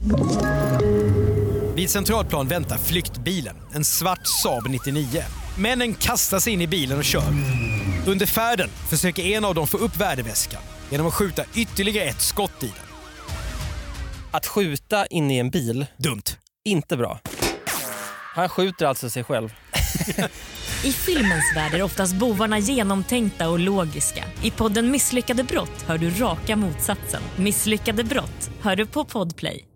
Vid Centralplan väntar flyktbilen, en svart Saab 99. Männen kastar sig in i bilen och kör. Under färden försöker en av dem få upp värdeväskan genom att skjuta ytterligare ett skott i den. Att skjuta in i en bil, Dumt. inte bra. Han skjuter alltså sig själv. I filmens värld är oftast bovarna genomtänkta och logiska. I podden Misslyckade brott hör du raka motsatsen. Misslyckade brott hör du på Podplay.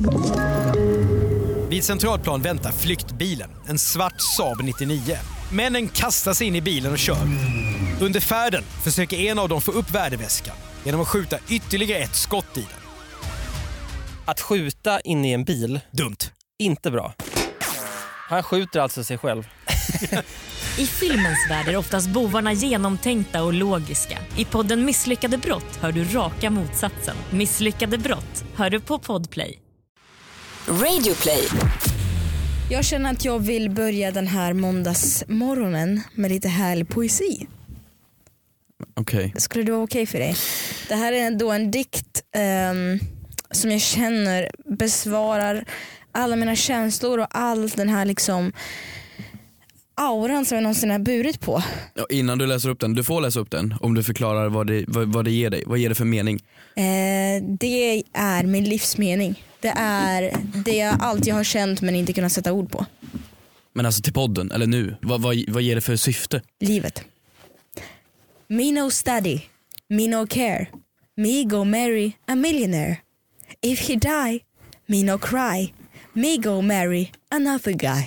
Vid Centralplan väntar flyktbilen, en svart Saab 99. Männen kastar sig in i bilen och kör. Under färden försöker en av dem få upp värdeväskan genom att skjuta ytterligare ett skott i den. Att skjuta in i en bil, Dumt. inte bra. Han skjuter alltså sig själv. I filmens värld är oftast bovarna genomtänkta och logiska. I podden Misslyckade brott hör du raka motsatsen. Misslyckade brott hör du på Podplay. Radioplay. Jag känner att jag vill börja den här måndagsmorgonen med lite härlig poesi. Okej. Skulle det vara okej för dig? Det här är då en dikt som jag känner besvarar alla mina känslor och all den här liksom auran som jag någonsin har burit på. Ja, innan du läser upp den, du får läsa upp den om du förklarar vad det ger dig. Vad ger det för mening? Det är min livsmening. Det är det jag alltid har känt men inte kunnat sätta ord på. Men alltså till podden, eller nu, vad ger det för syfte? Livet. Me no study, me no care. Me go marry a millionaire. If he die, me no cry. Me go marry another guy.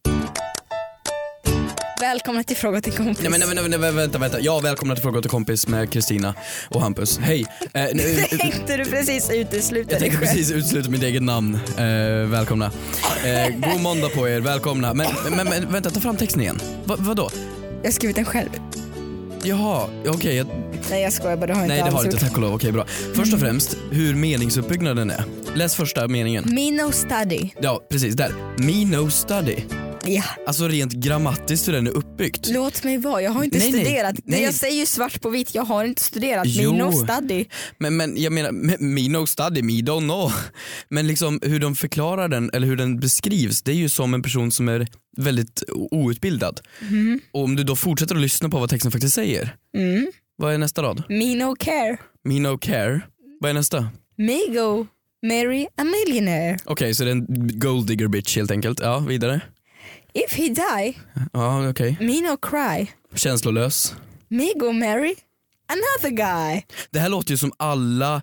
Välkomna till Fråga till kompis. Nej, vänta. Ja, välkomna till Fråga till kompis med Kristina och Hampus. Hej. Tänkte du precis utesluta Jag dig tänkte själv? precis utesluta mitt eget namn. Välkomna. God måndag på er, välkomna. Men vänta, ta fram texten igen. Vadå? Jag har skrivit den själv. Jaha, okej. Nej, jag skojar bara, det har inte Nej, det har alls inte, gjort. tack och lov. Okej, bra. Först och främst, hur meningsuppbyggnaden är. Läs första meningen. Me no study. Ja, precis, där. Me no study. Ja. Alltså rent grammatiskt hur den är uppbyggt. Låt mig vara, jag har inte studerat. nej. Jag säger ju svart på vitt, jag har inte studerat. Jo. Me no study. Men jag menar, me no study, me don't know. Men liksom hur de förklarar den, eller hur den beskrivs, det är ju som en person som är väldigt outbildad. Och om du då fortsätter att lyssna på vad texten faktiskt säger. Vad är nästa rad? Me no care. Me no care. Vad är nästa? Me go marry a millionaire. Okej, så det är en gold digger bitch helt enkelt. Ja, vidare. If he die, Ja, okej. me no cry. Känslolös. Me go marry another guy. Det här låter ju som alla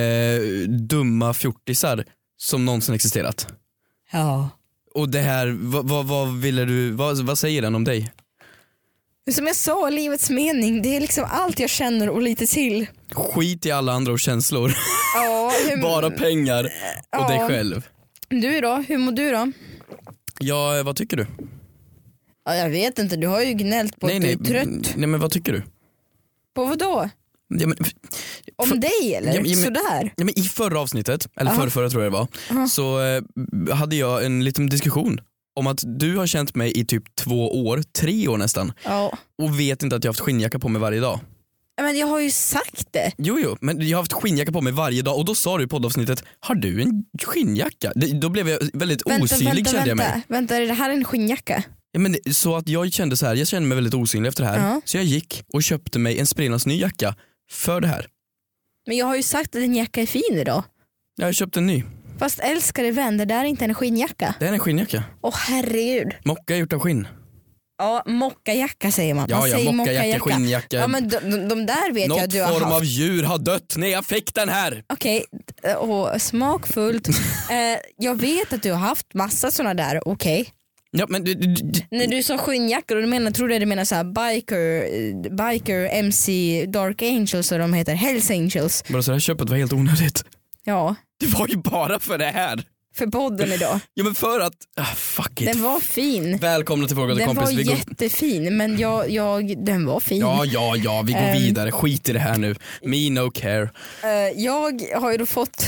dumma fjortisar som någonsin existerat. Ja. Och det här, vad ville du, vad säger den om dig? Som jag sa, livets mening, det är liksom allt jag känner och lite till. Skit i alla andra och känslor. Ja, Bara pengar och dig själv. Du då? Hur mår du då? Ja, vad tycker du? Ja, jag vet inte, du har ju gnällt på att du är trött. Nej, men vad tycker du? På vad då? Ja, men, Om dig eller? Ja, men, sådär? Ja, men i förra avsnittet, eller förra tror jag det var, så hade jag en liten diskussion om att du har känt mig i typ 2 år, 3 år nästan. Ja. Och vet inte att jag har haft skinnjacka på mig varje dag. Men jag har ju sagt det. Jo, men jag har haft skinnjacka på mig varje dag. Och då sa du i poddavsnittet, har du en skinnjacka? Då blev jag väldigt osynlig, kände jag mig. Vänta, är det här en skinnjacka? Ja, men så att jag kände så här, jag kände mig väldigt osynlig efter det här. Så jag gick och köpte mig en sprillans ny jacka för det här. Men jag har ju sagt att din jacka är fin idag. Jag köpte en ny. Fast älskade vän, det där är inte en skinnjacka. Det är en skinnjacka. Åh herregud. Mocka är gjort av skinn. Ja, mockajacka säger man. Ja, säger mockajacka, skinnjacka. Ja, men de där vet jag att du har haft. Något form av djur har dött när jag fick den här. Okej, och smakfullt. Jag vet att du har haft massa såna där, okej. Ja, men När du sa skinnjackor, och tror du menar så här biker, MC, Dark Angels och de heter Hells Angels. Bara så här köpet var helt onödigt. Ja. Det var ju bara för det här. För podden idag. Ja, men för att fuck it. Den var fin. Välkomna till Fråga till kompis. Den var jättefin, men den var fin. Ja, vi går vidare. Skit i det här nu. Me no care. Jag har ju då fått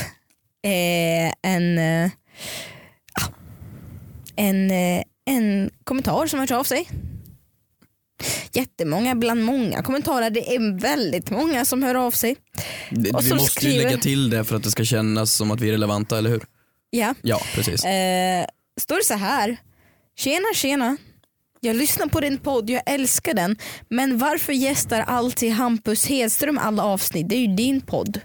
en kommentar som har hört av sig. Jättemånga, bland många kommentarer. Det är väldigt många som hör av sig. Vi måste ju lägga till det för att det ska kännas som att vi är relevanta, eller hur? Ja. Ja, precis. Står det så här. Tjena. Jag lyssnar på din podd, jag älskar den. Men varför gästar alltid Hampus Hedström alla avsnitt? Det är ju din podd.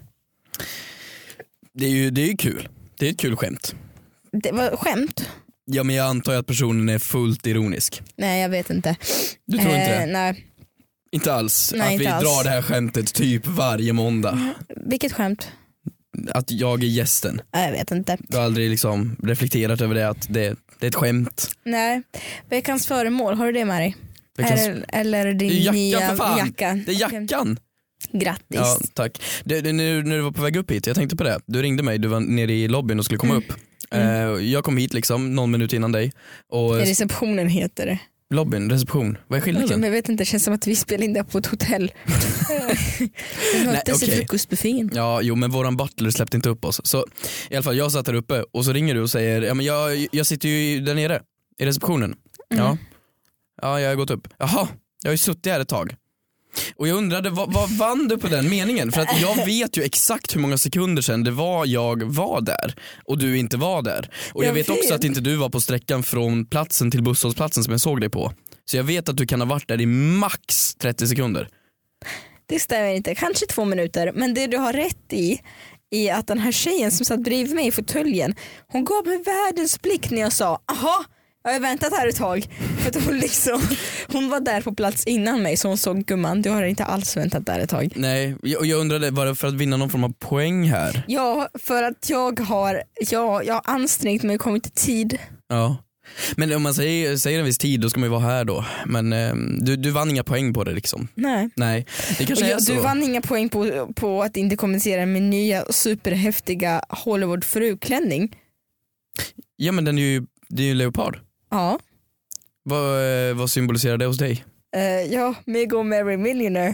Det är ju kul. Det är ett kul skämt. Det var skämt? Ja, men jag antar att personen är fullt ironisk. Nej, jag vet inte. Du tror inte det? Nej. Inte alls. Nej, att inte vi alls. drar det här skämtet typ varje måndag. Vilket skämt? Att jag är gästen. Jag vet inte. Du har aldrig liksom reflekterat över det, att det är ett skämt. Nej. Veckans föremål, har du det med dig? Eller din Det är jackan, nya för fan. jacka? Det är jackan. Grattis. Ja, tack. När du var på väg upp hit, jag tänkte på det. Du ringde mig, du var nere i lobbyn och skulle komma upp. Jag kom hit liksom någon minut innan dig. Och Receptionen heter det. lobbyn, reception. Vad är skillnaden? Jag vet inte, det känns som att vi spelar in det på ett hotell. Vi möttes i frukostbuffén. Ja, jo, men våran butler släppte inte upp oss. Så i alla fall, jag satt där uppe och så ringer du och säger, ja men jag sitter ju där nere i receptionen. Ja, jag har gått upp. Jaha, jag har ju suttit här ett tag. Och jag undrade, vad vann du på den meningen? För att jag vet ju exakt hur många sekunder sedan det var jag var där och du inte var där. Och jag vet också att inte du var på sträckan från platsen till busshållplatsen som jag såg dig på. Så jag vet att du kan ha varit där i max 30 sekunder. Det stämmer inte, kanske 2 minuter. Men det du har rätt i att den här tjejen som satt bredvid mig i fåtöljen, hon gav mig världens blick när jag sa, aha, jag har väntat här ett tag. För att hon var där på plats innan mig, så hon såg, gumman, du har inte alls väntat där ett tag. Nej, jag undrade, var det för att vinna någon form av poäng här? Ja, för att jag har ansträngt mig och kommit i tid. Ja. Men om man säger en viss tid, då ska man ju vara här då. Men du vann inga poäng på det liksom. Nej, det kanske är så. Du vann inga poäng på att inte kommentera min nya superhäftiga Hollywood fruklänning. Ja, men det är ju leopard. Ja. Vad symboliserar det hos dig? Ja, Mego Mary Millionaire.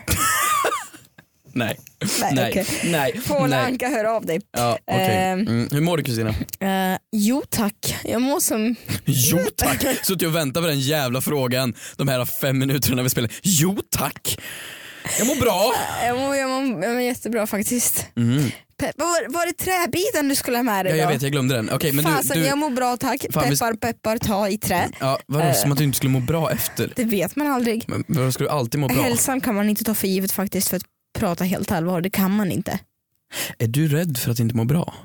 Nej. Nej. Paul Anka, hör av dig. Ja, okay. Hur mår du, Kristina? Jo tack, jag mår som... Jo tack, så jag väntar på den jävla frågan de här 5 minuterna vi spelar. Jo tack. Jag mår bra. Jag mår jättebra faktiskt. Var det träbiten du skulle ha med dig då? Ja, jag vet, jag glömde den. Okay, men jag mår bra tack. Peppar, ta i trä. Ja, vadå, som att du inte skulle må bra efter? Det vet man aldrig. Men vadå, ska du alltid må bra? Hälsan kan man inte ta för givet faktiskt, för att prata helt allvar, det kan man inte. Är du rädd för att inte må bra?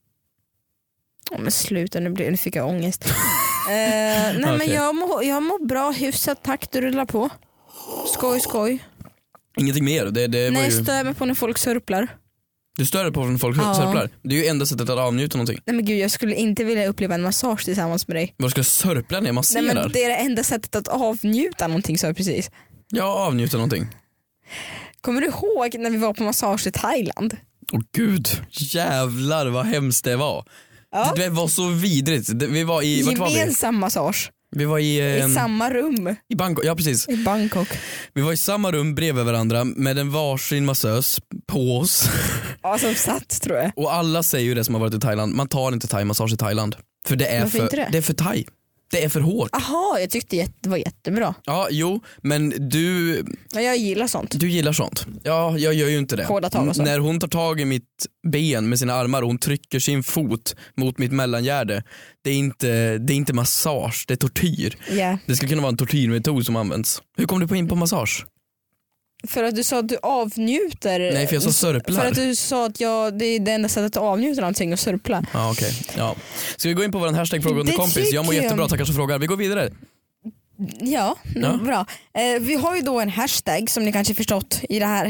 Men sluta, nu fick jag ångest. Nej okay. Men jag mår bra, hyfsat tack, du rullar på. Skoj. Ingenting mer? Det Nej, jag stör mig på när folk sörplar. Du stör dig på när folk sörplar? Det är ju enda sättet att avnjuta någonting. Nej men gud, jag skulle inte vilja uppleva en massage tillsammans med dig. Vad ska jag sörpla när jag masserar? Nej men det är det enda sättet att avnjuta någonting, så precis. Ja, avnjuta någonting. Kommer du ihåg när vi var på massage i Thailand? Åh gud, jävlar vad hemskt det var. Ja. Det var så vidrigt. Vi var i gemensam massage. Vi var i samma rum. I Bangkok, ja precis. I Bangkok. Vi var i samma rum bredvid varandra med en varsin massös på oss. Ja, som satt tror jag. Och alla säger ju det som har varit i Thailand, man tar inte thai-massage i Thailand. För det är det är för thai. Det är för hårt. Aha, jag tyckte det var jättebra. Ja, jo, men jag gillar sånt. Du gillar sånt. Ja, jag gör ju inte det. Hårda tag och så. När hon tar tag i mitt ben med sina armar och hon trycker sin fot mot mitt mellangärde, det är inte massage, det är tortyr. Yeah. Det ska kunna vara en tortyrmetod som används. Hur kom du in på massage? För att du sa att du avnjuter. Nej, för jag sa sörplar. För att du sa att det är det enda sättet att avnjuta någonting och sörpla. Ja, okej. Ja. Ska vi gå in på vår hashtag fråga under kompis? Jag mår jättebra, tackar så frågar. Vi går vidare. Ja. Bra. Vi har ju då en hashtag som ni kanske förstått i den här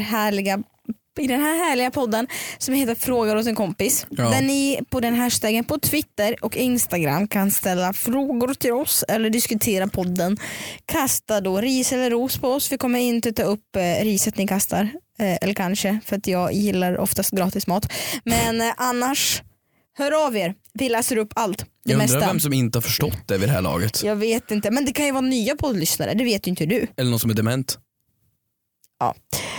härliga podden som heter frågar åt en kompis. Ja. Där ni på den hashtaggen på Twitter och Instagram kan ställa frågor till oss eller diskutera podden. Kasta då ris eller ros på oss. Vi kommer inte ta upp riset ni kastar. Eller kanske, för att jag gillar oftast gratis mat. Men annars, hör av er. Vi läser upp allt. Jag undrar vem som inte har förstått det vid det här laget. Jag vet inte, men det kan ju vara nya poddlyssnare. Det vet ju inte du. Eller någon som är dement. Ja.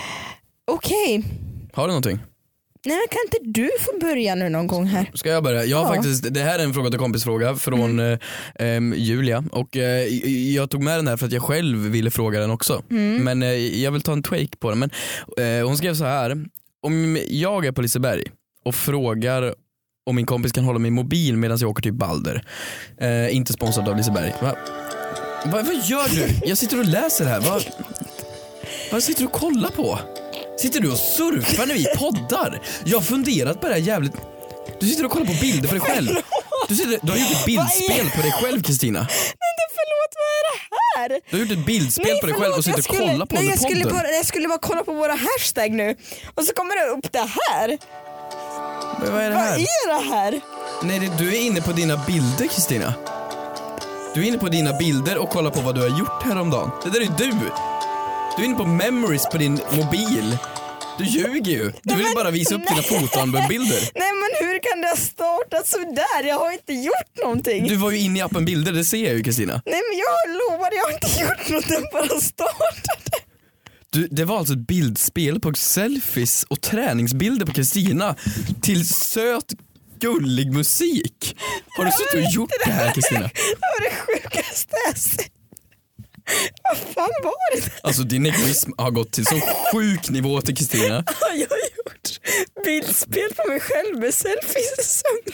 Okej. Har du någonting? Nej, men kan inte du få börja nu någon gång här? Ska jag börja? Jag faktiskt, det här är en fråga till kompisfråga från Julia. Och jag tog med den här för att jag själv ville fråga den också. Men jag vill ta en tweak på den. Men hon skrev så här: om jag är på Liseberg och frågar om min kompis kan hålla min mobil medan jag åker till Balder. Inte sponsrad av Liseberg. Vad gör du? Jag sitter och läser här. Vad sitter du och kollar på? Sitter du och surfar när vi poddar? Jag har funderat på det här jävligt. Du sitter och kollar på bilder på dig själv. Du har gjort ett bildspel på dig själv, Kristina. Nej, förlåt, vad är det här? Du har gjort ett bildspel på dig själv och sitter och kollar på jag podden. Jag skulle bara kolla på våra hashtag nu. Och så kommer det upp det här. Men vad är det här? Vad är det här? Nej, du är inne på dina bilder, Kristina. Du är inne på dina bilder och kollar på vad du har gjort häromdagen. Det där är du. Du är inne på memories på din mobil. Du ljuger ju. Du vill bara visa upp dina fotoalbumbilder. Nej, men hur kan det ha startat så där? Jag har inte gjort någonting. Du var ju inne i appen bilder, det ser jag ju, Kristina. Nej, men jag lovar, jag har inte gjort något, den bara startade. Det var alltså ett bildspel på selfies och träningsbilder på Kristina till söt, gullig musik. Har du suttit och gjort det här, Kristina? Det var det sjukaste jag sett. Vad fan var det? Alltså din egoism har gått till så sjuk nivå till Kristina. Jag har gjort bildspel på mig själv med selfies i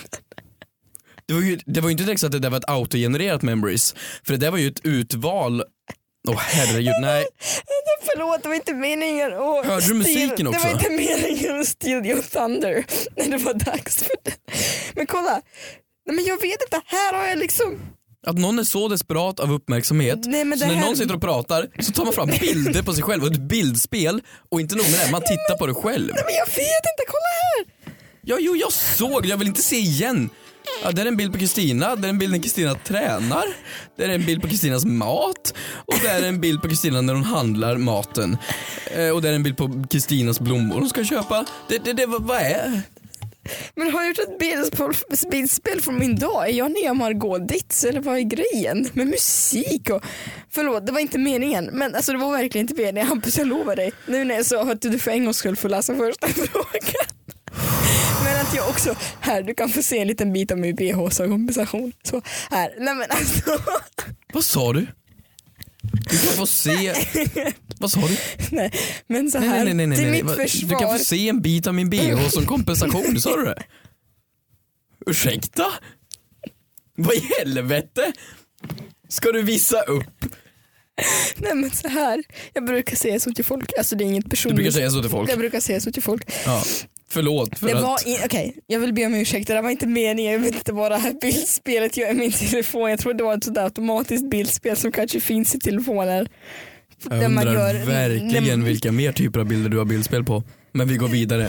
sömnen. Det var ju inte direkt så att det där var ett autogenererat memories. För det där var ju ett utval. Herregud, nej. Förlåt, det var inte meningen. Hörde du musiken också? Det var inte meningen att Steal Your Thunder när det var dags för det. Men kolla, nej, men jag vet inte, här har jag liksom... Att någon är så desperat av uppmärksamhet. Nej, men så när någon sitter och pratar så tar man fram bilder på sig själv och ett bildspel. Och inte nog med det, man tittar på det själv. Nej, men jag vet inte, kolla här. Ja, jo, jag såg, jag vill inte se igen. Ja, det är en bild på Kristina, det är en bild när Kristina tränar. Det är en bild på Kristinas mat. Och det är en bild på Kristina när hon handlar maten. Och det är en bild på Kristinas blommor hon ska köpa. Vad är? Men har jag gjort ett bildspel från min dag? Är jag ner Margot Ditz eller vad är grejen? Med musik och... Förlåt, det var inte meningen. Men alltså det var verkligen inte meningen. Hampus, jag lovar dig. Nu när jag sa att du för en gångs skull får läsa första frågan. Men att jag också... Här, du kan få se en liten bit av min BH som kompensation. Så, här. Nej men alltså... Vad sa du? Du kan få se... Vad sa du? Nej, men så här, nej. till mitt försvar... Du kan få se en bit av min BH som kompensation, sa du det? Ursäkta? Vad i helvete? Ska du visa upp? Nej men så här, jag brukar säga så till folk. Alltså det är inget personligt. Du brukar säga så till folk? Jag brukar säga så till folk. Ja. Förlåt för det att... var Okej, jag vill be om ursäkt. Det där var inte meningen. Jag vet inte vad det här bildspelet gör i min telefon. Jag tror det var ett sådär automatiskt bildspel som kanske finns i telefoner. Jag undrar verkligen vilka mer typer av bilder du har bildspel på. Men vi går vidare.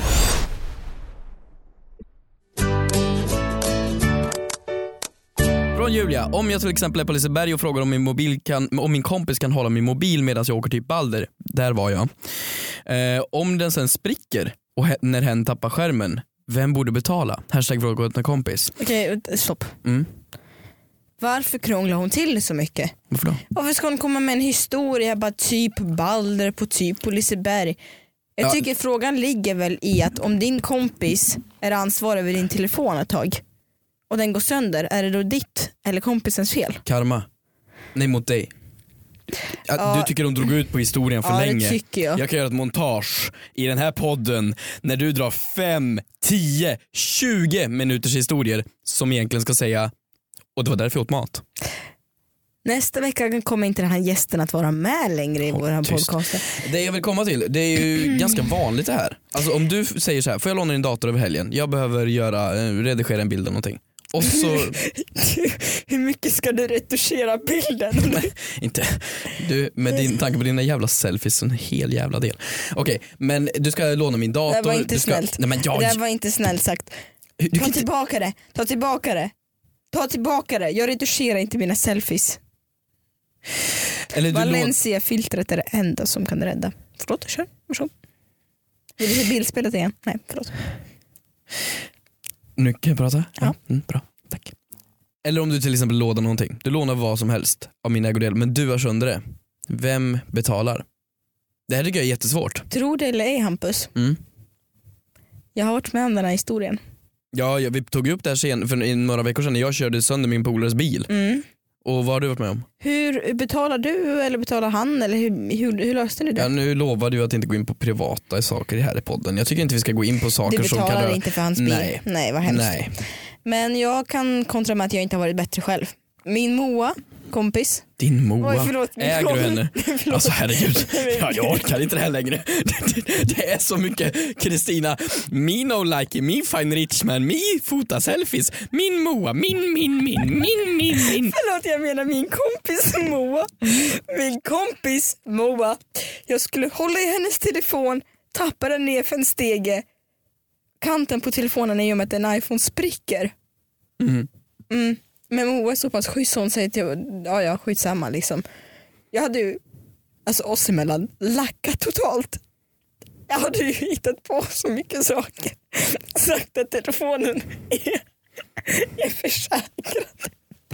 Från Julia, om jag till exempel är på Liseberg och frågar om min kompis kan hålla min mobil medan jag åker till Balder. Där var jag. Om den sen spricker och när hen tappar skärmen, vem borde betala? #fråga åt en kompis. Okej, stopp. Varför krånglar hon till så mycket? Varför då? Varför ska hon komma med en historia bara typ Balder på typ på Liseberg? Jag tycker frågan ligger väl i att om din kompis är ansvarig över din telefon ett tag och den går sönder, är det då ditt eller kompisens fel? Karma. Nej, mot dig. Du tycker de drog ut på historien för länge. Det tycker jag. Jag kan göra ett montage i den här podden när du drar 5, 10, 20 minuters historier som egentligen ska säga och det var därför jag åt mat. Nästa vecka kommer inte den här gästen att vara med längre i våran podcast. Det jag vill komma till, det är ju ganska vanligt det här. Alltså om du säger så här, får jag låna din dator över helgen? Jag behöver redigera en bild eller någonting. Och så... Hur mycket ska du retuschera bilden? Nej, inte. Du, med din tanke på dina jävla selfies, en hel jävla del. Okej, men du ska låna min dator. Det var inte snällt. Nej, men det var inte snällt sagt. Ta tillbaka det. Jag retuscherar inte mina selfies. Eller Valencia-filtret är det enda som kan rädda. Förlåt, kör. Varsågod. Vill du se bildspelet igen? Nej, förlåt. Nu kan jag prata? Ja. Bra, tack. Eller om du till exempel lånar någonting. Du lånar vad som helst av min ägodel, men du har sönder det. Vem betalar? Det här tycker jag är jättesvårt. Tror det eller ej, Hampus? Jag har varit med om den här historien. Ja, vi tog upp det här för några veckor sedan när jag körde sönder min polares bil. Och vad har du varit med om? Hur betalar du eller betalar han eller hur löste ni det? Ja, nu lovade du att inte gå in på privata saker här i podden. Jag tycker inte vi ska gå in på saker som kan... Du betalar inte för hans bil? Nej, vad hemskt. Nej. Men jag kan kontra med att jag inte har varit bättre själv. Min Moa, kompis. Din Moa, Oj, förlåt. äger du henne? Alltså herregud, jag orkar inte det här längre. Det är så mycket Kristina. Me no like me fine rich man, me fota selfies. Min Moa, min. Förlåt, jag menar min kompis Moa. Min kompis Moa. Jag skulle hålla i hennes telefon, tappa den ner för en stege. Kanten på telefonen är ju med att en iPhone spricker. Men Moa är så pass schysst, hon säger till ja skitsamma liksom. Jag hade ju oss emellan lackat totalt. Jag hade ju hittat på så mycket saker. Sagt att telefonen är försäkrad.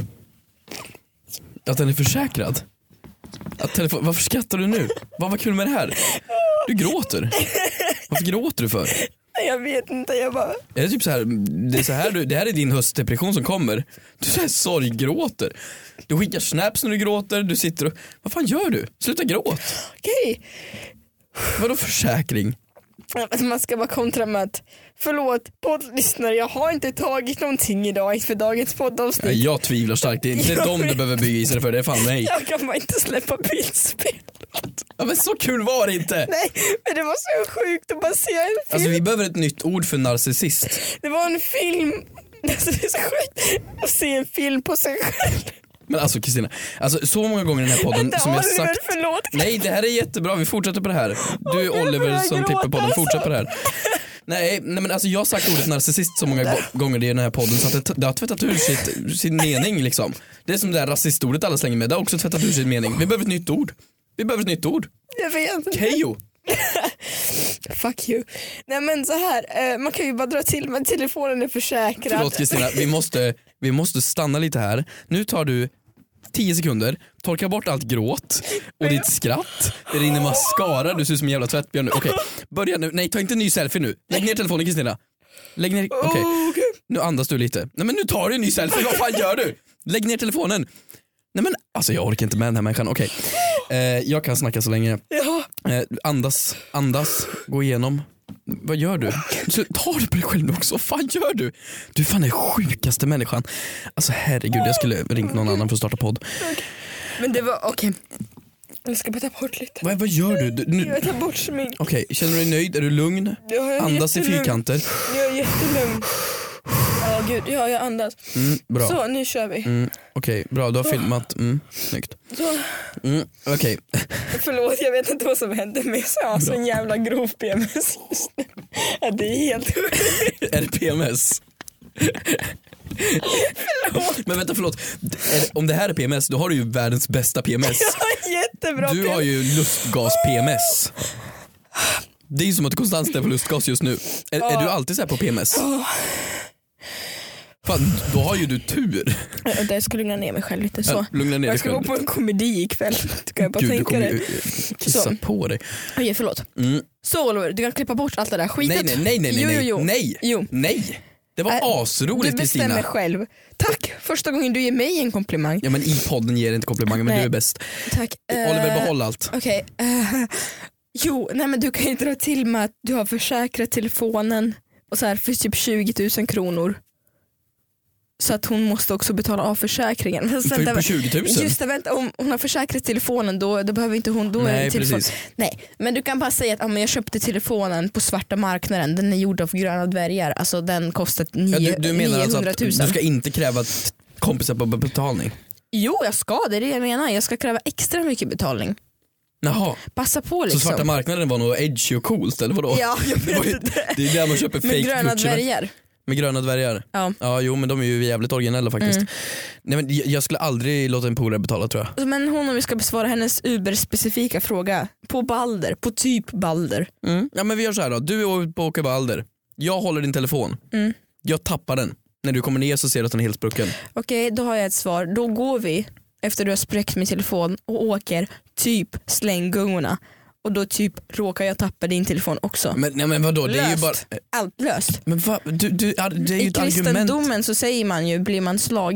Att den är försäkrad? Varför skrattar du nu? Vad var kul med det här? Du gråter. Varför gråter du för? Jag vet inte, jag bara... Är det typ så här, det här är din höstdepression som kommer. Du så här sorggråter. Du skickar snaps när du gråter, du sitter och... Vad fan gör du? Sluta gråt. Okej. Vadå försäkring? Man ska bara kontra med att förlåt poddlyssnare, jag har inte tagit någonting idag för dagens poddavsnitt. Jag tvivlar starkt, det är inte dem du behöver bevisa det för, det är fan mig. Jag kan bara inte släppa bildspel. Ja, men så kul var det inte. Nej, men det var så sjukt att bara se en film. Alltså vi behöver ett nytt ord för narcissist. Det var en film, alltså det är så sjukt att se en film på sig själv. Men alltså Kristina, alltså så många gånger i den här podden Vänta, som jag Oliver, sagt... förlåt. Nej, det här är jättebra, vi fortsätter på det här. Du är Oliver som klipper podden, fortsätt på det här. Nej men alltså jag har sagt ordet narcissist så många gånger i den här podden så att det har tvättat ur sin mening liksom. Det är som det där rasistordet alla slänger med, det har också tvättat ur sin mening. Vi behöver ett nytt ord. Jag vet. Kejo. Fuck you. Nej men så här, man kan ju bara dra till med telefonen är försäkrad. Förlåt Kristina, vi måste stanna lite här. Nu tar du 10 sekunder, torka bort allt gråt och ditt skratt. Det rinner mascara, du ser ut som en jävla tvättbjörn nu. Okej, börja nu. Nej, ta inte en ny selfie nu. Lägg ner telefonen Kristina. Lägg ner, okej. Nu andas du lite. Nej men nu tar du en ny selfie, vad fan gör du? Lägg ner telefonen. Nej men alltså jag orkar inte med den här människan. Okej, jag kan snacka så länge. Ja. Andas, gå igenom. Vad gör du? Så tar du på dig själv nu också? Vad fan gör du? Du är fan den sjukaste människan. Alltså herregud, jag skulle ringt någon annan för att starta podd. Men det var okej. Jag ska bara ta bort lite. Vad gör du? Jag tar bort smink. Okej, känner du dig nöjd? Är du lugn? Andas i fyrkanter. Jag är jättelugn. Ja gud, ja jag andas. Bra. Så nu kör vi. Okej, bra, du har filmat. Snyggt. Okej. Förlåt, jag vet inte vad som hände men jag har så en jävla grov PMS just nu. Ja, det är helt sjukt. Är det PMS? Förlåt. Men vänta, förlåt. Om det här är PMS, då har du ju världens bästa PMS. Ja, jättebra. Du har ju lustgas-PMS. Det är ju som att du konstant ställer på lustgas just nu. Är du alltid så här på PMS? Fan, då har ju du tur. Jag ska lugna ner mig själv lite så. Lugna ner jag ska gå på en komedi ikväll. Kan jag bara tänka du kommer ju kissa så. På dig. Okej, förlåt. Så Oliver, du kan klippa bort allt det där skitet. Nej. Det var asroligt Du bestämmer Kristina. Själv. Tack, första gången du ger mig en komplimang. Ja men i podden ger inte komplimanger men du är bäst. Tack. Oliver, behåll allt. Okej. Nej men du kan inte dra till med att du har försäkrat telefonen och så här för typ 20 000 kronor. Så att hon måste också betala av försäkringen. För 20 000? Just det, vänta, om hon har försäkrat telefonen då behöver inte hon... Då nej, är telefon. precis. Nej, men du kan bara säga att jag köpte telefonen på svarta marknaden. Den är gjord av gröna dvärgar. Alltså den kostar 900 000. Du menar alltså att du ska inte kräva kompisar på betalning? Jo, jag ska. Det är det jag menar. Jag ska kräva extra mycket betalning. Jaha. Passa på liksom. Så svarta marknaden var nog edgy och coolt eller vadå? Ja, jag vet det. Det är där man köper fake med gröna dvärgar. Med gröna dvärgar? Ja. Jo men de är ju jävligt originella faktiskt. Nej, men jag skulle aldrig låta en polare betala tror jag. Men hon, om vi ska besvara hennes Uber-specifika fråga. På Balder, på typ Balder. Ja men vi gör så här då. Du är på åker Balder. Jag håller din telefon. Jag tappar den. När du kommer ner så ser du att den är helt sprucken. Okej, då har jag ett svar. Då går vi efter du har spräckt min telefon och åker typ slänggungorna. Och då typ råkar jag tappa din telefon också. Men vadå? Det är ju bara... Allt löst. Men det är ju i ett argument. kristendomen så säger man ju, blir man slagen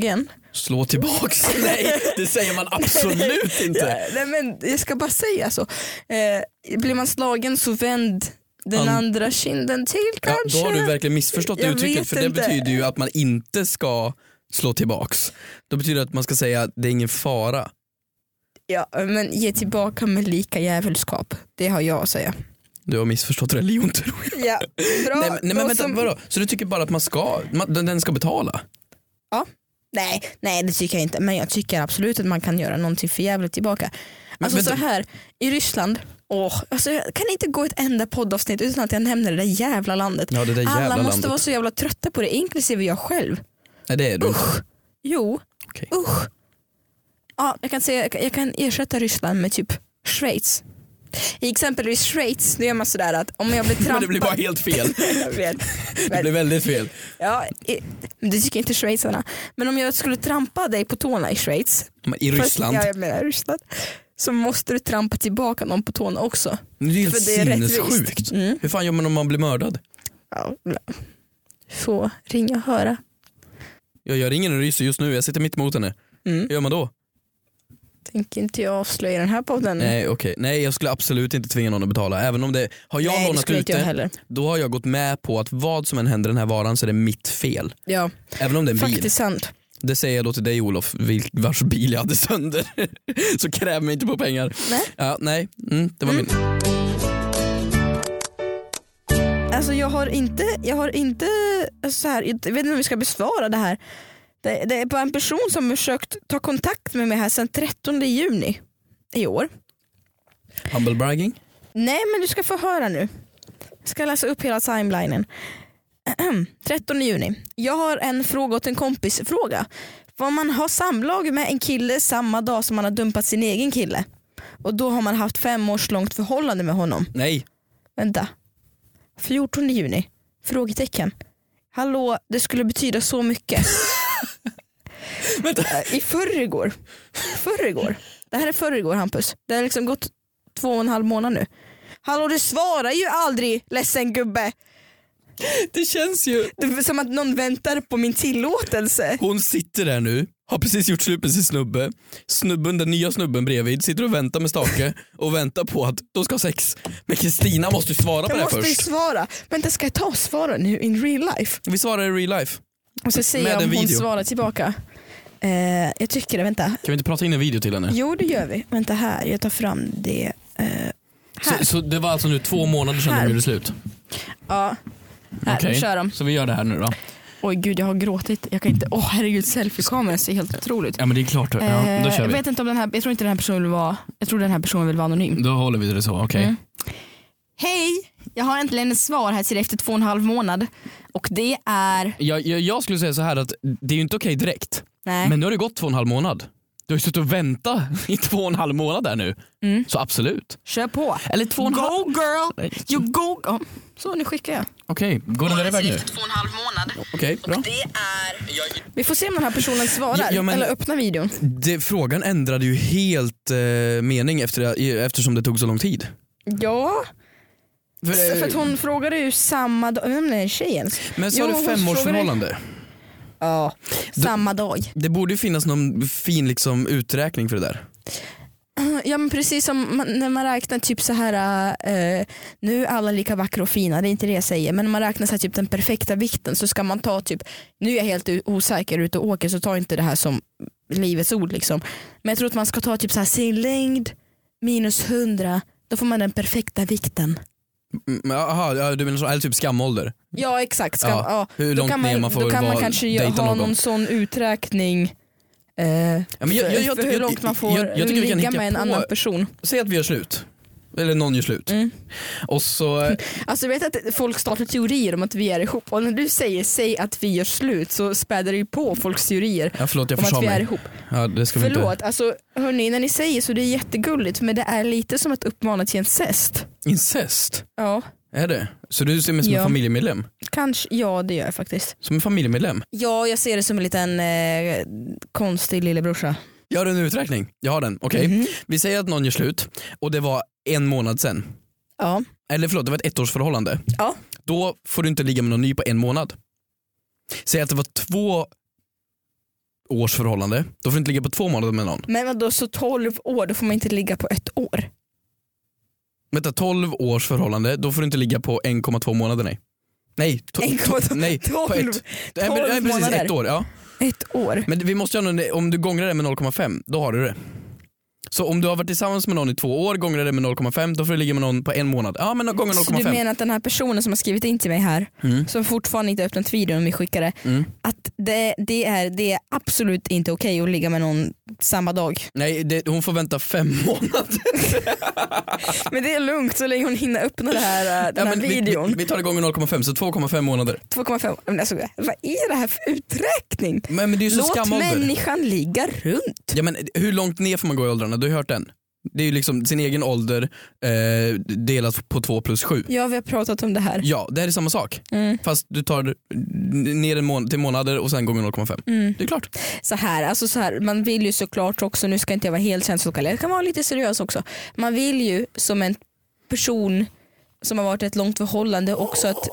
Slå tillbaks. Nej, det säger man absolut inte. Nej, men jag ska bara säga så. Blir man slagen så vänd den andra kinden till kanske. Då har du verkligen missförstått uttrycket, för det betyder ju att man inte ska slå tillbaks. Då betyder det att man ska säga att det är ingen fara. Ja, men ge tillbaka med lika jävelskap. Det har jag att säga. Du har missförstått religion, tror jag. Ja, bra. Nej, men vänta, vadå? Så du tycker bara att den ska betala? Ja. Nej, det tycker jag inte. Men jag tycker absolut att man kan göra någonting för jävligt tillbaka. Alltså så här, i Ryssland, alltså jag kan inte gå ett enda poddavsnitt utan att jag nämner det där jävla landet. Ja, det där jävla Alla måste landet. vara så jävla trötta på det, inklusive jag själv. Nej, det är du inte. Jo, Okej. Ja, jag kan ersätta Ryssland med typ Schweiz. I exempelvis Schweiz, då gör man sådär att om jag blir trampad... Men det blir bara helt fel. Jag vet. Det blir väldigt fel. Ja, det tycker inte schweizarna. Men om jag skulle trampa dig på tårna i Schweiz... I Ryssland? Ja, jag menar Ryssland. Så måste du trampa tillbaka någon på tårna också. Det är helt sinnessjukt. Rättvist. Hur fan gör man om man blir mördad? Ja, få ringa och höra. Jag ringer en ryss just nu, jag sitter mitt emot henne. Hur gör man då? Tänker inte jag avslöja den här podden. Nej, okej. Nej, jag skulle absolut inte tvinga någon att betala. Även om det har jag Nej, lånat det ut jag det, heller. då har jag gått med på att vad som än händer den här varan så är det mitt fel. Ja, Även om det är en bil. faktiskt sant. Det säger jag då till dig, Olof, vars bil jag hade sönder. Så kräv mig inte på pengar. Nej. Ja, nej. Det var min. Alltså jag har inte så här, jag vet inte om vi ska besvara det här. Det är bara en person som har försökt ta kontakt med mig här sedan 13 juni i år. Humble bragging? Nej, men du ska få höra nu. Jag ska läsa upp hela timelinen. 13 juni. Jag har en fråga åt en kompis. Fråga. Får man ha samlag med en kille samma dag som man har dumpat sin egen kille? Och då har man haft 5 års långt förhållande med honom. Nej. Vänta. 14 juni. Frågetecken. Hallå, det skulle betyda så mycket. I förrgår. Det här är förrgår, Hampus. Det har liksom gått 2,5 månader nu. Hallå, du svarar ju aldrig, ledsen gubbe. Det känns ju... Det är som att någon väntar på min tillåtelse. Hon sitter där nu, har precis gjort slut med sin snubbe. Den nya snubben bredvid sitter och väntar med stake och väntar på att de ska ha sex. Men Kristina måste ju svara på det här först. Jag måste svara. Vänta, ska jag ta och svara nu in real life? Vi svarar i real life. Och så ser jag om hon svarar tillbaka. Jag tycker det, vänta. Kan vi inte prata in en video till henne? Jo, det gör vi. Vänta här, jag tar fram det. Här. Så det var alltså nu 2 månader sedan de gjorde slut? Ja. Här, Okej. nu kör de. Så vi gör det här nu då. Oj gud, jag har gråtit. Jag kan inte, herregud, selfie-kameran ser helt otroligt. Ja, men det är klart. Ja, då kör jag vi. vet inte om den här, jag tror inte den här personen vill vara, jag tror den här personen vill vara anonym. Då håller vi det så, okej. Hej, jag har äntligen ett svar här till dig efter 2,5 månad. Och det är... Jag skulle säga så här att det är ju inte okej direkt. Nej. Men nu har det gått 2,5 månad. Du har ju suttit och väntat i 2,5 månader nu. Så absolut. Kör på. Eller 2,5... Go girl, you go. Så, nu skickar jag. Okej, går den där iväg nu? 2,5 månad. Okej, bra. Det är... Vi får se om den här personen svarar. Ja, men- eller öppna videon. Frågan ändrade ju helt mening eftersom det tog så lång tid. Ja. För att hon frågade ju samma dag. Vem är tjejen? Men så har du 5 års förhållande. Ja, samma dag. Det borde ju finnas någon fin liksom, uträkning för det där. Ja, men precis som när man räknar typ så här nu är alla lika vackra och fina, det är inte det jag säger, men när man räknar så här, typ den perfekta vikten, så ska man ta typ, nu är jag helt osäker ute och åker, så ta inte det här som livets ord liksom, men jag tror att man ska ta typ så här sin längd minus 100, då får man den perfekta vikten. Jaha, du menar så, eller typ skamålder? Ja, exakt. Hur då långt kan ner man får då kan man vara, kanske dejta ha någon. någon sån uträkning för hur långt man får ligga med en annan person. Säg att vi gör slut. Eller någon gör slut. Och så... Alltså jag vet att folk startar teorier om att vi är ihop, och när du säg att vi gör slut, så späder det ju på folks teorier jag om att vi är ihop. Ja, det ska vi Förlåt, inte. alltså hörni, när ni säger så det är jättegulligt, men det är lite som att uppmana till incest. Incest? Ja. Är det? Så du ser mig som en familjemedlem? Kanske, ja det gör jag faktiskt. Som en familjemedlem? Ja, jag ser det som en liten konstig lillebrorsa. Jag har en uträkning, jag har den. Okej. Vi säger att någon gör slut och det var 1 månad sedan. Ja. Eller förlåt, det var ett 1-årsförhållande. Ja. Då får du inte ligga med någon ny på 1 månad. Säg att det var 2 års förhållande, då får du inte ligga på 2 månader med någon. Men vadå, så 12 år, då får man inte ligga på 1 år? Vänta, 12 års förhållande, då får du inte ligga på 1,2 månader, nej. Nej, nej, på 1. Nej, precis 1 år, ja. 1 år. Men vi måste ju, om du gångrar det med 0,5, då har du det. Så om du har varit tillsammans med någon i 2 år, gångrar det med 0,5, då får du ligga med någon på 1 månad. Ja, men gånger 0,5. Så du menar att den här personen som har skrivit in till mig här, som fortfarande inte öppnat videon om vi skickar det, att det är absolut inte okej att ligga med någon samma dag? Nej, hon får vänta 5 månader. Men det är lugnt så länge hon hinner öppna den här videon. Vi tar det gånger 0,5, så 2,5 månader. 2,5, men alltså, vad är det här för uträkning? Men det är ju så låt skamålder. Människan ligga runt. Ja, men hur långt ner får man gå i åldrarna? Du har hört den. Det är ju liksom sin egen ålder delat på 2 plus 7. Ja, vi har pratat om det här. Ja, det här är samma sak. Fast du tar ner till månader och sen gånger 0,5. Det är klart. Så här, man vill ju såklart också, nu ska inte jag vara helt känslokall, jag kan vara lite seriös också. Man vill ju som en person som har varit ett långt förhållande också att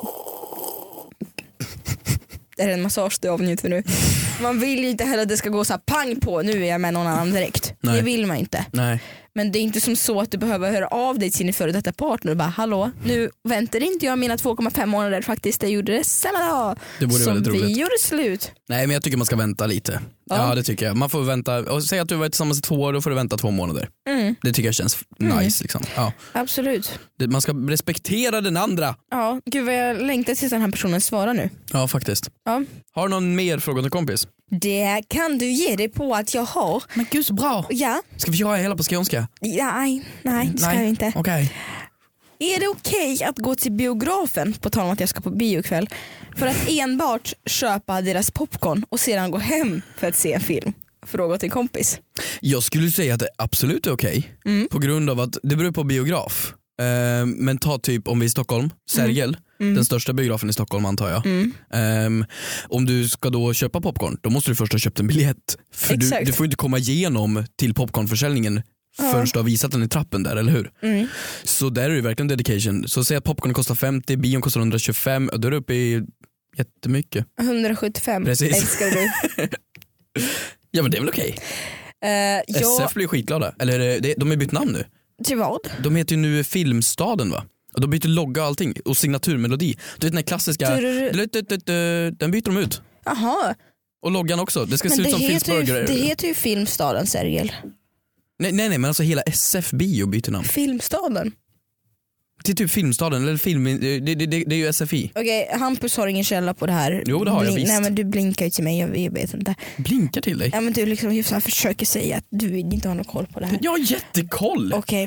det är en massage du avnjuter nu. Man vill ju inte heller att det ska gå så här pang på, nu är jag med någon annan direkt. Nej. Det vill man inte. Nej. Men det är inte som så att du behöver höra av dig till din före detta partner och bara hallå, nu väntar inte jag mina 2,5 månader faktiskt, jag gjorde det samma dag Det vore som väldigt roligt. vi gjorde slut. Nej, men jag tycker man ska vänta lite. Ja, det tycker jag. Man får vänta, och säg att du har varit tillsammans i 2 år, då får du vänta 2 månader. Det tycker jag känns nice liksom. Ja. Absolut. Man ska respektera den andra. Ja, gud vad jag längtar tills den här personen svarar nu. Ja, faktiskt. Ja. Har du någon mer fråga till kompis? Det kan du ge dig på att jag har. Men gud så bra. Ja. Ska vi göra hela på skånska? Nej, det ska jag inte. Okej. Är det okej att gå till biografen, på tal om att jag ska på bio ikväll, för att enbart köpa deras popcorn och sedan gå hem för att se en film? Fråga till en kompis. Jag skulle säga att det absolut är okej. På grund av att det beror på biograf. Men ta typ om vi är i Stockholm, Sergel, den största biografen i Stockholm antar jag. Om du ska då köpa popcorn, då måste du först ha köpt en biljett. För du får inte komma igenom till popcornförsäljningen förrän du har visat den i trappen där, eller hur? Så där är det verkligen dedication. Så säg att popcorn kostar 50, bion kostar 125, då är du uppe i jättemycket. 175. Precis. Älskar du. Ja, men det är väl okej. SF blir skitglada. Eller de har bytt namn nu. Till vad? De heter ju nu Filmstaden, va? Och de byter logga och allting och signaturmelodi. Du vet den här klassiska den byter de ut. Jaha. Och loggan också. Det ska Men se ut som Filmsburger. Det heter ju Filmstaden, Sergel. Nej, men alltså hela SF bio byter namn. Filmstaden. Till typ Filmstaden eller film, det är ju SFI. Okej, Hampus har ingen källa på det här. Jo, det har jag visst. Nej, men du blinkar ju till mig, jag vet inte. Blinkar till dig? Ja, men du liksom så här försöker säga att du inte har någon koll på det här. Jag har jättekoll. Okej.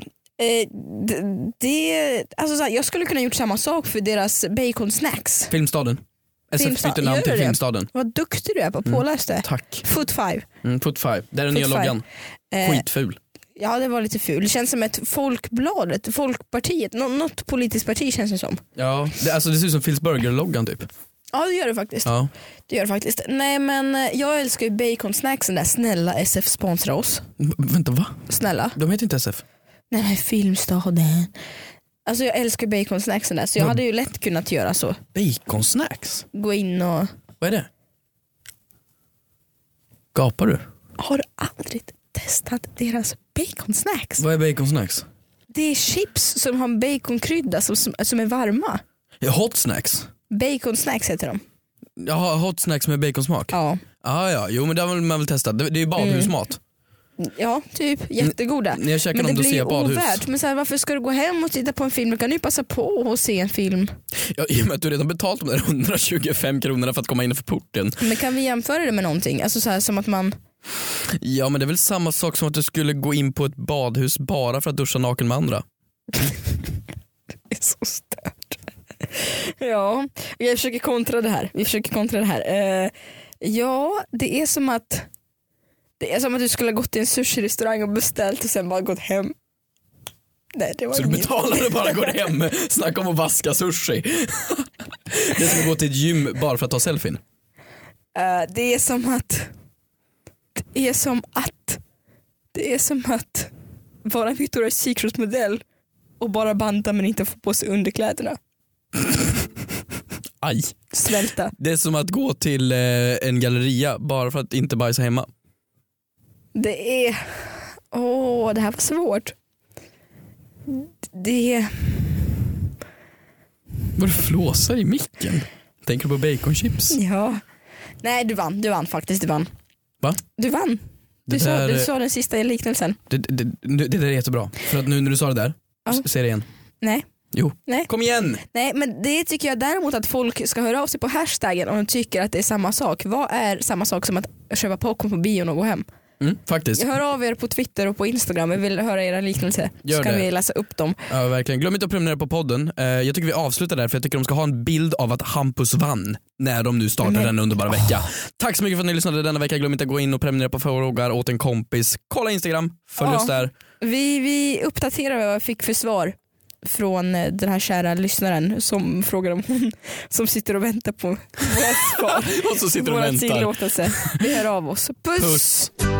Alltså så här, jag skulle kunna gjort samma sak för deras bacon snacks. Filmstaden. SF byter namn till Filmstaden. Vad duktig du är på påläste. Tack. Foot 5. Foot 5. Där är den nya loggan. Skitful. Ja, det var lite ful. Det känns som ett folkbladet, Folkpartiet, något politiskt parti känns det som. Ja, det ser ut som Filmsburger-loggan typ. Ja, det gör det faktiskt. Ja. Det gör det faktiskt. Nej, men jag älskar ju baconsnacksen där. Snälla SF sponsra oss. Vänta, va? Snälla. De heter inte SF. Nej, Filmstaden. Alltså jag älskar baconsnacksen där, så jag hade ju lätt kunnat göra så. Baconsnacks? Gå in och... Vad är det? Gapar du? Har du aldrig testat deras baconsnacks? Vad är baconsnacks? Det är chips som har baconkrydda som är varma. Ja, hot snacks. Baconsnacks heter de. Jaha, hot snacks med baconsmak? Ja. Ja, jo men det har man väl testat. Det är ju badhusmat. Ja, typ. Jättegoda. När jag käkar men dem det då ser jag blir badhus. ovärt. Men så här, varför ska du gå hem och titta på en film? Du kan ju passa på att se en film. Ja, i och med att du redan betalt de där 125 kronorna för att komma innanför porten. Men kan vi jämföra det med någonting? Alltså så här, som att man... Ja, men det är väl samma sak som att du skulle gå in på ett badhus bara för att duscha naken med andra. Det är så stört. Ja, jag försöker kontra det här. Ja, det är som att du skulle ha gått till en sushi-restaurang och beställt och sen bara gått hem. Nej, det var så inget. du betalar och bara går hem. Snacka om att vaska sushi. Det är som att gå till ett gym bara för att ta selfien. Det är som att vara en Victoria's Secret-modell och bara banta men inte få på sig underkläderna. Aj. Svälta. Det är som att gå till en galleria bara för att inte bajsa hemma. Det är... det här var svårt. Det är... Vad du flåsar i micken? Tänker du på baconchips? Ja. Nej, du vann faktiskt. Du vann. Va? Du vann. Du sa den sista liknelsen. Det där är jättebra. För att nu när du sa det där, säg det igen. Nej. Jo. Nej. Kom igen! Nej, men det tycker jag däremot att folk ska höra av sig på hashtaggen om de tycker att det är samma sak. Vad är samma sak som att köpa popcorn på bion och gå hem? Faktiskt. Jag hör av er på Twitter och på Instagram. Jag vill höra era liknelser. Gör så kan det. vi läsa upp dem. Ja, verkligen. Glöm inte att prenumerera på podden. Jag tycker vi avslutar där, för jag tycker de ska ha en bild av att Hampus vann när de nu startar denna underbara vecka. Tack så mycket för att ni lyssnade denna vecka. Glöm inte att gå in och prenumerera på Frågar åt en kompis. Kolla Instagram, följ oss där. Vi uppdaterar vad jag fick för svar från den här kära lyssnaren som frågar om hon som sitter och väntar på våra svar. Och så sitter du och väntar. Tillåtelse. Vi hör av oss. Puss!